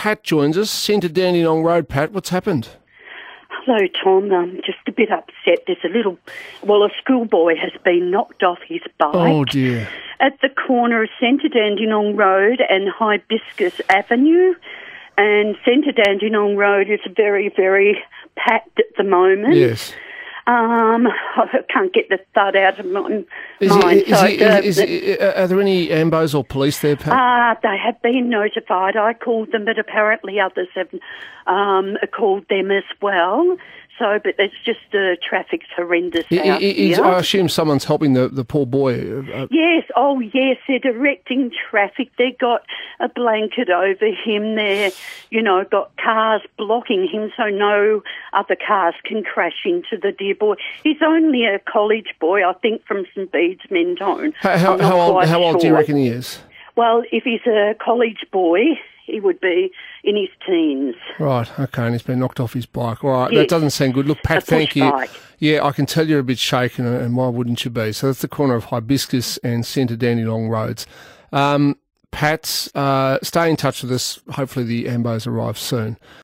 Pat joins us, Centre Dandenong Road. Pat, what's happened? Hello, Tom. Just a bit upset. A schoolboy has been knocked off his bike. Oh, dear. At the corner of Centre Dandenong Road and Hibiscus Avenue. And Centre Dandenong Road is very, very packed at the moment. Yes. I can't get the thud out of my mind. Are there any AMBOs or police there, Pat? They have been notified. I called them, but apparently others have called them as well. So, but it's just traffic's horrendous out here. I assume someone's helping the poor boy. Yes, they're directing traffic. They've got a blanket over him. They're, got cars blocking him so no other cars can crash into the dear boy. He's only a college boy, I think, from St Bede's Mentone. How old do you reckon he is? Well, if he's a college boy, he would be in his teens. Right, okay, and he's been knocked off his bike. All right, yes. That doesn't sound good. Look, Pat, thank you. Bike. Yeah, I can tell you're a bit shaken, and why wouldn't you be? So that's the corner of Hibiscus and Centre Dandenong Roads. Pat, stay in touch with us. Hopefully the AMBOs arrive soon.